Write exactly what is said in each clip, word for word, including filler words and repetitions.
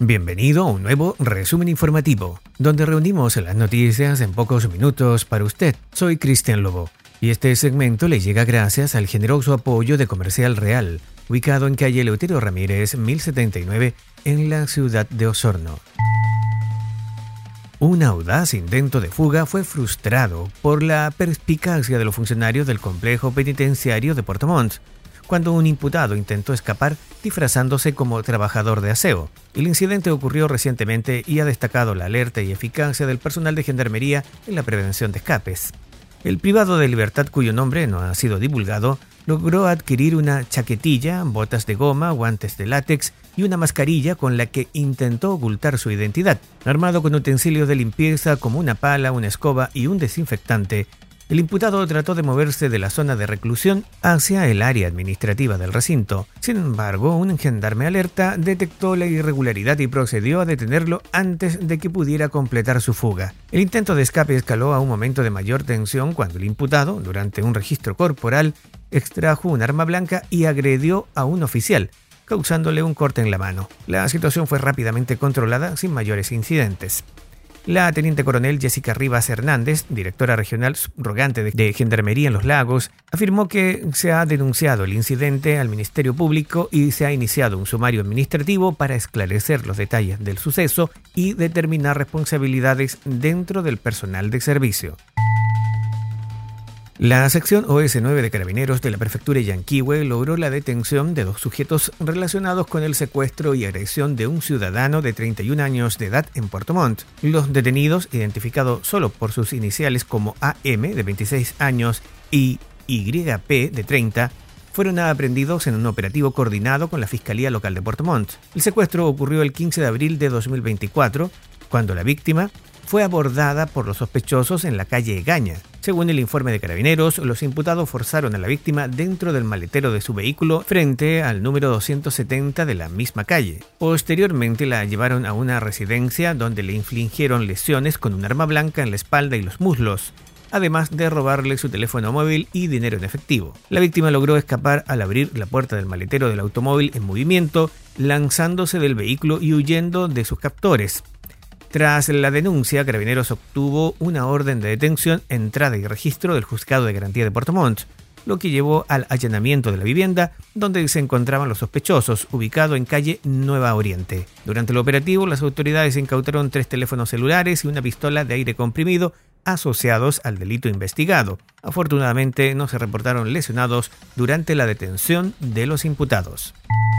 Bienvenido a un nuevo resumen informativo, donde reunimos las noticias en pocos minutos para usted. Soy Cristian Lobo y este segmento le llega gracias al generoso apoyo de Comercial Real, ubicado en calle Eleuterio Ramírez mil setenta y nueve en la ciudad de Osorno. Un audaz intento de fuga fue frustrado por la perspicacia de los funcionarios del complejo penitenciario de Puerto Montt, cuando un imputado intentó escapar disfrazándose como trabajador de aseo. El incidente ocurrió recientemente y ha destacado la alerta y eficacia del personal de Gendarmería en la prevención de escapes. El privado de libertad, cuyo nombre no ha sido divulgado, logró adquirir una chaquetilla, botas de goma, guantes de látex y una mascarilla con la que intentó ocultar su identidad. Armado con utensilios de limpieza como una pala, una escoba y un desinfectante, el imputado trató de moverse de la zona de reclusión hacia el área administrativa del recinto. Sin embargo, un gendarme alerta detectó la irregularidad y procedió a detenerlo antes de que pudiera completar su fuga. El intento de escape escaló a un momento de mayor tensión cuando el imputado, durante un registro corporal, extrajo un arma blanca y agredió a un oficial, causándole un corte en la mano. La situación fue rápidamente controlada sin mayores incidentes. La teniente coronel Jessica Rivas Hernández, directora regional subrogante de Gendarmería en Los Lagos, afirmó que se ha denunciado el incidente al Ministerio Público y se ha iniciado un sumario administrativo para esclarecer los detalles del suceso y determinar responsabilidades dentro del personal de servicio. La sección O S nueve de Carabineros de la Prefectura de Yanquihue logró la detención de dos sujetos relacionados con el secuestro y agresión de un ciudadano de treinta y un años de edad en Puerto Montt. Los detenidos, identificados solo por sus iniciales como A M de veintiséis años y Y P de treinta, fueron aprehendidos en un operativo coordinado con la Fiscalía Local de Puerto Montt. El secuestro ocurrió el quince de abril de dos mil veinticuatro, cuando la víctima fue abordada por los sospechosos en la calle Egaña. Según el informe de Carabineros, los imputados forzaron a la víctima dentro del maletero de su vehículo frente al número doscientos setenta de la misma calle. Posteriormente la llevaron a una residencia donde le infligieron lesiones con un arma blanca en la espalda y los muslos, además de robarle su teléfono móvil y dinero en efectivo. La víctima logró escapar al abrir la puerta del maletero del automóvil en movimiento, lanzándose del vehículo y huyendo de sus captores. Tras la denuncia, Carabineros obtuvo una orden de detención, entrada y registro del Juzgado de Garantía de Puerto Montt, lo que llevó al allanamiento de la vivienda donde se encontraban los sospechosos, ubicado en calle Nueva Oriente. Durante el operativo, las autoridades incautaron tres teléfonos celulares y una pistola de aire comprimido asociados al delito investigado. Afortunadamente, no se reportaron lesionados durante la detención de los imputados.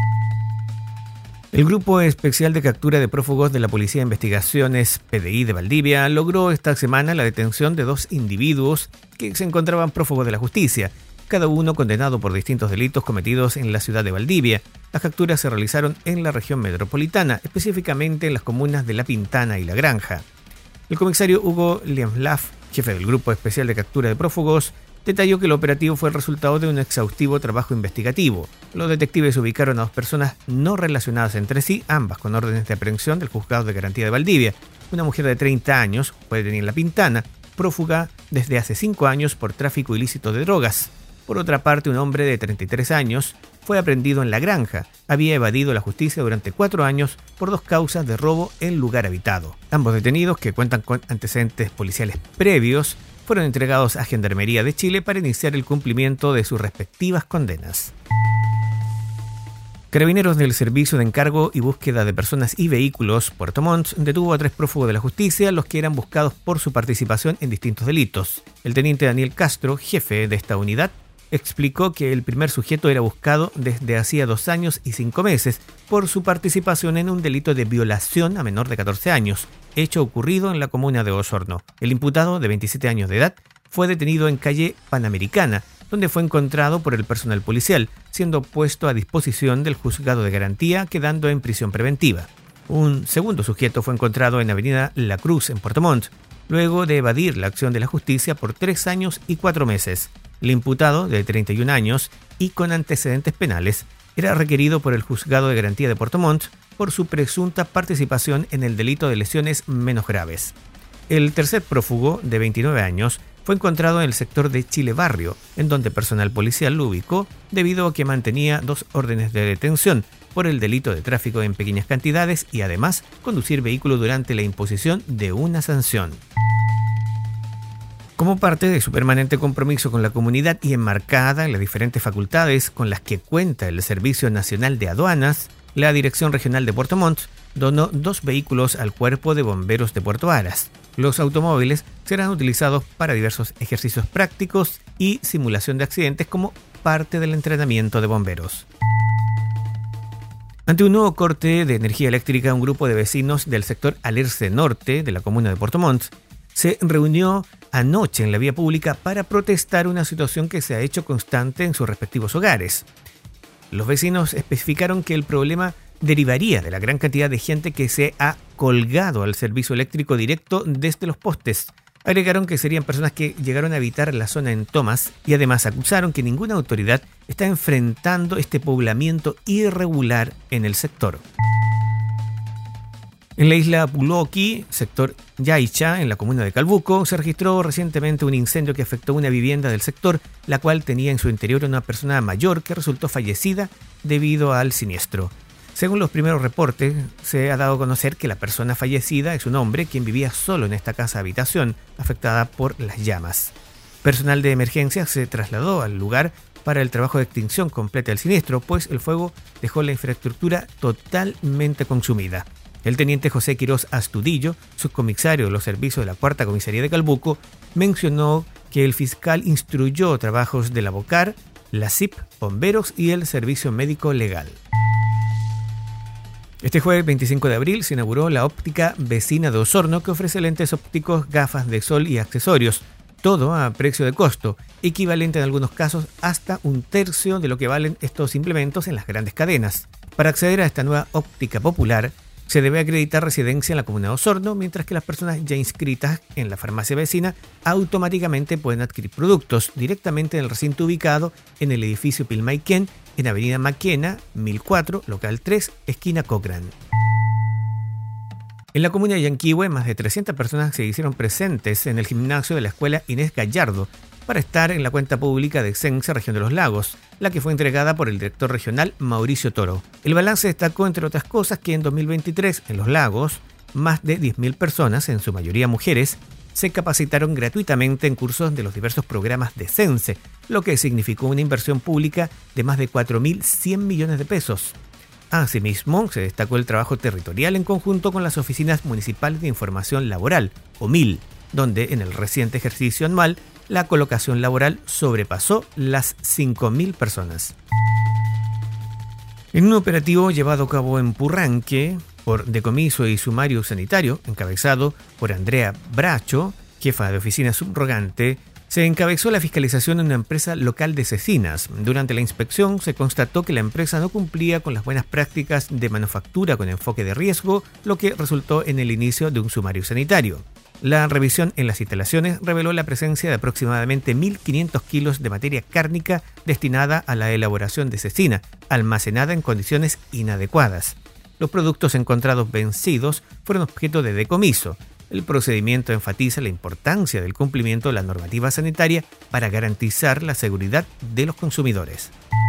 El Grupo Especial de Captura de Prófugos de la Policía de Investigaciones P D I de Valdivia logró esta semana la detención de dos individuos que se encontraban prófugos de la justicia, cada uno condenado por distintos delitos cometidos en la ciudad de Valdivia. Las capturas se realizaron en la región metropolitana, específicamente en las comunas de La Pintana y La Granja. El comisario Hugo Liemlaf, jefe del Grupo Especial de Captura de Prófugos, detalló que el operativo fue el resultado de un exhaustivo trabajo investigativo. Los detectives ubicaron a dos personas no relacionadas entre sí, ambas con órdenes de aprehensión del Juzgado de Garantía de Valdivia. Una mujer de treinta años, fue detenida en La Pintana, prófuga desde hace cinco años por tráfico ilícito de drogas. Por otra parte, un hombre de treinta y tres años fue aprehendido en La Granja. Había evadido la justicia durante cuatro años por dos causas de robo en lugar habitado. Ambos detenidos, que cuentan con antecedentes policiales previos, fueron entregados a Gendarmería de Chile para iniciar el cumplimiento de sus respectivas condenas. Carabineros del Servicio de Encargo y Búsqueda de Personas y Vehículos Puerto Montt detuvo a tres prófugos de la justicia, los que eran buscados por su participación en distintos delitos. El teniente Daniel Castro, jefe de esta unidad, explicó que el primer sujeto era buscado desde hacía dos años y cinco meses por su participación en un delito de violación a menor de catorce años, hecho ocurrido en la comuna de Osorno. El imputado, de veintisiete años de edad, fue detenido en calle Panamericana, donde fue encontrado por el personal policial, siendo puesto a disposición del Juzgado de Garantía, quedando en prisión preventiva. Un segundo sujeto fue encontrado en avenida La Cruz, en Puerto Montt, luego de evadir la acción de la justicia por tres años y cuatro meses. El imputado, de treinta y un años y con antecedentes penales, era requerido por el Juzgado de Garantía de Puerto Montt por su presunta participación en el delito de lesiones menos graves. El tercer prófugo, de veintinueve años, fue encontrado en el sector de Chile Barrio, en donde personal policial lo ubicó debido a que mantenía dos órdenes de detención, por el delito de tráfico en pequeñas cantidades y además conducir vehículo durante la imposición de una sanción. Como parte de su permanente compromiso con la comunidad y enmarcada en las diferentes facultades con las que cuenta el Servicio Nacional de Aduanas, la Dirección Regional de Puerto Montt donó dos vehículos al Cuerpo de Bomberos de Puerto Varas. Los automóviles serán utilizados para diversos ejercicios prácticos y simulación de accidentes como parte del entrenamiento de bomberos. Ante un nuevo corte de energía eléctrica, un grupo de vecinos del sector Alerce Norte de la comuna de Puerto Montt se reunió anoche en la vía pública para protestar una situación que se ha hecho constante en sus respectivos hogares. Los vecinos especificaron que el problema derivaría de la gran cantidad de gente que se ha colgado al servicio eléctrico directo desde los postes. Agregaron que serían personas que llegaron a habitar la zona en Tomás y además acusaron que ninguna autoridad está enfrentando este poblamiento irregular en el sector. En la isla Puloqui, sector Yaicha, en la comuna de Calbuco, se registró recientemente un incendio que afectó una vivienda del sector, la cual tenía en su interior una persona mayor que resultó fallecida debido al siniestro. Según los primeros reportes, se ha dado a conocer que la persona fallecida es un hombre quien vivía solo en esta casa habitación afectada por las llamas. Personal de emergencia se trasladó al lugar para el trabajo de extinción completa del siniestro, pues el fuego dejó la infraestructura totalmente consumida. El teniente José Quirós Astudillo, subcomisario de los servicios de la Cuarta Comisaría de Calbuco, mencionó que el fiscal instruyó trabajos de la BOCAR, la C I P, bomberos y el Servicio Médico Legal. Este jueves veinticinco de abril se inauguró la óptica vecina de Osorno, que ofrece lentes ópticos, gafas de sol y accesorios, todo a precio de costo, equivalente en algunos casos hasta un tercio de lo que valen estos implementos en las grandes cadenas. Para acceder a esta nueva óptica popular, se debe acreditar residencia en la comuna de Osorno, mientras que las personas ya inscritas en la farmacia vecina automáticamente pueden adquirir productos directamente en el recinto ubicado en el edificio Pilmaiquén, en Avenida Maquena, mil cuatro, local tres, esquina Cochrane. En la comuna de Yanquihue, más de trescientas personas se hicieron presentes en el gimnasio de la escuela Inés Gallardo para estar en la cuenta pública de Sense Región de los Lagos, la que fue entregada por el director regional Mauricio Toro. El balance destacó, entre otras cosas, que en dos mil veintitrés en los lagos, más de diez mil personas, en su mayoría mujeres, se capacitaron gratuitamente en cursos de los diversos programas de Sense, lo que significó una inversión pública de más de cuatro mil cien millones de pesos. Asimismo, se destacó el trabajo territorial en conjunto con las Oficinas Municipales de Información Laboral, o M I L, donde en el reciente ejercicio anual la colocación laboral sobrepasó las cinco mil personas. En un operativo llevado a cabo en Purranque por decomiso y sumario sanitario, encabezado por Andrea Bracho, jefa de oficina subrogante, se encabezó la fiscalización en una empresa local de cecinas. Durante la inspección se constató que la empresa no cumplía con las buenas prácticas de manufactura con enfoque de riesgo, lo que resultó en el inicio de un sumario sanitario. La revisión en las instalaciones reveló la presencia de aproximadamente mil quinientos kilos de materia cárnica destinada a la elaboración de cecina, almacenada en condiciones inadecuadas. Los productos encontrados vencidos fueron objeto de decomiso. El procedimiento enfatiza la importancia del cumplimiento de la normativa sanitaria para garantizar la seguridad de los consumidores.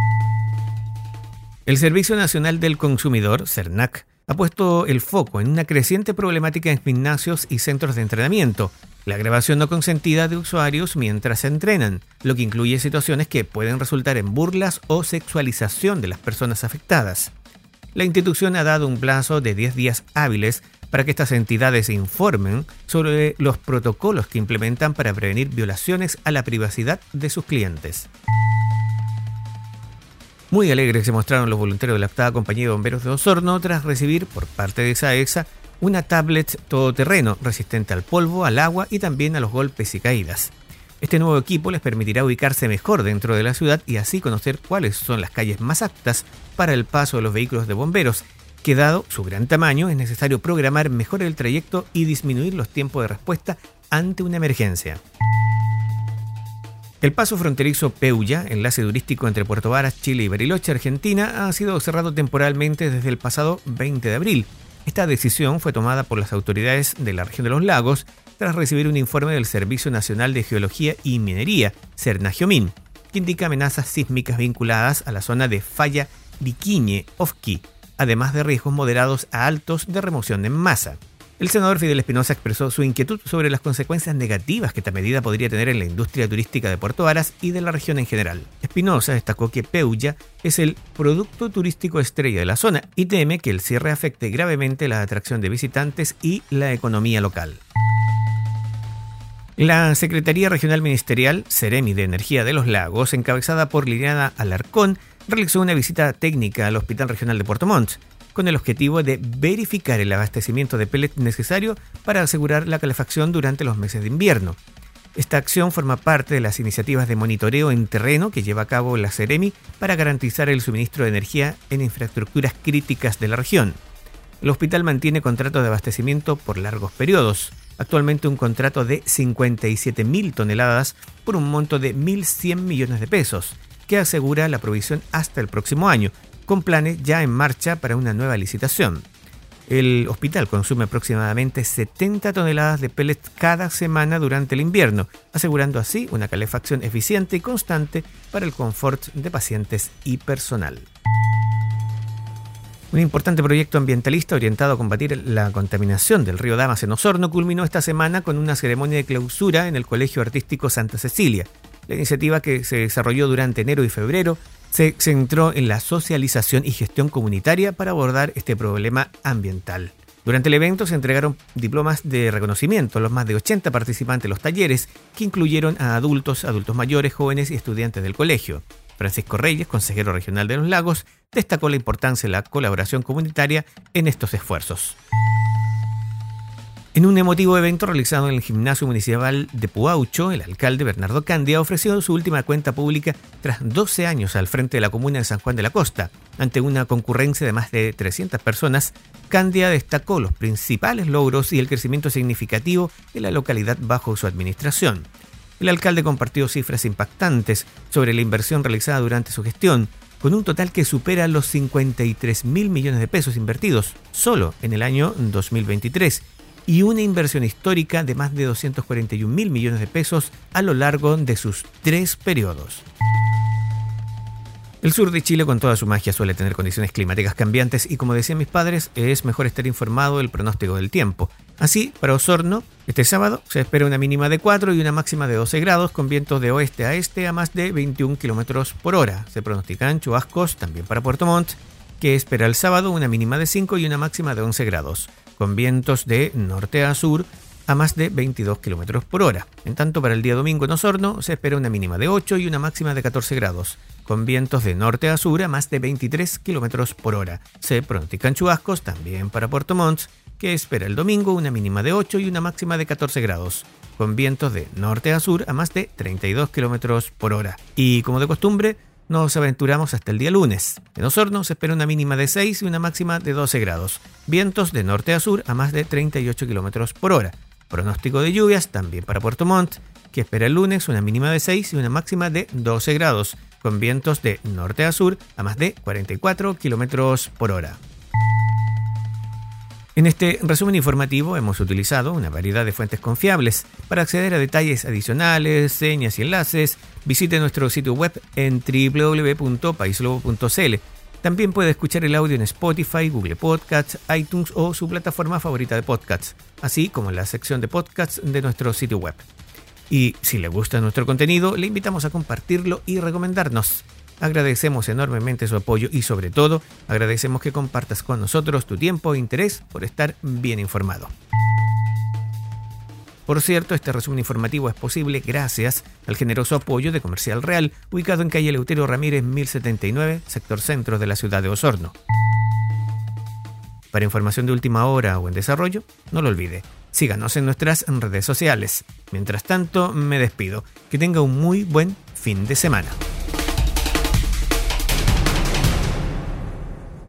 El Servicio Nacional del Consumidor, SERNAC, ha puesto el foco en una creciente problemática en gimnasios y centros de entrenamiento, la grabación no consentida de usuarios mientras se entrenan, lo que incluye situaciones que pueden resultar en burlas o sexualización de las personas afectadas. La institución ha dado un plazo de diez días hábiles para que estas entidades informen sobre los protocolos que implementan para prevenir violaciones a la privacidad de sus clientes. Muy alegres se mostraron los voluntarios de la octava Compañía de Bomberos de Osorno tras recibir por parte de SAESA una tablet todoterreno resistente al polvo, al agua y también a los golpes y caídas. Este nuevo equipo les permitirá ubicarse mejor dentro de la ciudad y así conocer cuáles son las calles más aptas para el paso de los vehículos de bomberos, que dado su gran tamaño es necesario programar mejor el trayecto y disminuir los tiempos de respuesta ante una emergencia. El paso fronterizo Peulla, enlace turístico entre Puerto Varas, Chile y Bariloche, Argentina, ha sido cerrado temporalmente desde el pasado veinte de abril. Esta decisión fue tomada por las autoridades de la región de los lagos tras recibir un informe del Servicio Nacional de Geología y Minería, Cernagiomín, que indica amenazas sísmicas vinculadas a la zona de Falla Viquiñe, Ofqui, además de riesgos moderados a altos de remoción en masa. El senador Fidel Espinosa expresó su inquietud sobre las consecuencias negativas que esta medida podría tener en la industria turística de Puerto Varas y de la región en general. Espinosa destacó que Peulla es el producto turístico estrella de la zona y teme que el cierre afecte gravemente la atracción de visitantes y la economía local. La Secretaría Regional Ministerial, Ceremi de Energía de los Lagos, encabezada por Liliana Alarcón, realizó una visita técnica al Hospital Regional de Puerto Montt, con el objetivo de verificar el abastecimiento de pellet necesario para asegurar la calefacción durante los meses de invierno. Esta acción forma parte de las iniciativas de monitoreo en terreno que lleva a cabo la Ceremi para garantizar el suministro de energía en infraestructuras críticas de la región. El hospital mantiene contratos de abastecimiento por largos periodos, actualmente un contrato de cincuenta y siete mil toneladas por un monto de mil cien millones de pesos, que asegura la provisión hasta el próximo año, con planes ya en marcha para una nueva licitación. El hospital consume aproximadamente setenta toneladas de pellets cada semana durante el invierno, asegurando así una calefacción eficiente y constante para el confort de pacientes y personal. Un importante proyecto ambientalista orientado a combatir la contaminación del río Damas en Osorno culminó esta semana con una ceremonia de clausura en el Colegio Artístico Santa Cecilia. La iniciativa, que se desarrolló durante enero y febrero, se centró en la socialización y gestión comunitaria para abordar este problema ambiental. Durante el evento se entregaron diplomas de reconocimiento a los más de ochenta participantes de los talleres, que incluyeron a adultos, adultos mayores, jóvenes y estudiantes del colegio. Francisco Reyes, consejero regional de Los Lagos, destacó la importancia de la colaboración comunitaria en estos esfuerzos. En un emotivo evento realizado en el Gimnasio Municipal de Puaucho, el alcalde Bernardo Candia ofreció su última cuenta pública tras doce años al frente de la comuna de San Juan de la Costa. Ante una concurrencia de más de trescientas personas, Candia destacó los principales logros y el crecimiento significativo de la localidad bajo su administración. El alcalde compartió cifras impactantes sobre la inversión realizada durante su gestión, con un total que supera los cincuenta y tres mil millones de pesos invertidos solo en el año dos mil veintitrés, y una inversión histórica de más de doscientos cuarenta y un mil millones de pesos a lo largo de sus tres periodos. El sur de Chile, con toda su magia, suele tener condiciones climáticas cambiantes y, como decían mis padres, es mejor estar informado del pronóstico del tiempo. Así, para Osorno, este sábado se espera una mínima de cuatro y una máxima de doce grados, con vientos de oeste a este a más de veintiún kilómetros por hora. Se pronostican chubascos también para Puerto Montt, que espera el sábado una mínima de cinco y una máxima de once grados, con vientos de norte a sur a más de veintidós kilómetros por hora. En tanto, para el día domingo en Osorno se espera una mínima de ocho y una máxima de catorce grados, con vientos de norte a sur a más de veintitrés kilómetros por hora. Se pronostican chubascos también para Puerto Montt, que espera el domingo una mínima de ocho y una máxima de catorce grados, con vientos de norte a sur a más de treinta y dos kilómetros por hora. Y como de costumbre, nos aventuramos hasta el día lunes. En Osorno se espera una mínima de seis y una máxima de doce grados. Vientos de norte a sur a más de treinta y ocho kilómetros por hora. Pronóstico de lluvias también para Puerto Montt, que espera el lunes una mínima de seis y una máxima de doce grados, con vientos de norte a sur a más de cuarenta y cuatro kilómetros por hora. En este resumen informativo hemos utilizado una variedad de fuentes confiables. Para acceder a detalles adicionales, señas y enlaces, visite nuestro sitio web en doble u doble u doble u punto paislobo punto c l. También puede escuchar el audio en Spotify, Google Podcasts, iTunes o su plataforma favorita de podcasts, así como en la sección de podcasts de nuestro sitio web. Y si le gusta nuestro contenido, le invitamos a compartirlo y recomendarnos. Agradecemos enormemente su apoyo y, sobre todo, agradecemos que compartas con nosotros tu tiempo e interés por estar bien informado. Por cierto, este resumen informativo es posible gracias al generoso apoyo de Comercial Real, ubicado en calle Eleuterio Ramírez mil setenta y nueve, sector centro de la ciudad de Osorno. Para información de última hora o en desarrollo, no lo olvide, síganos en nuestras redes sociales. Mientras tanto, me despido. Que tenga un muy buen fin de semana.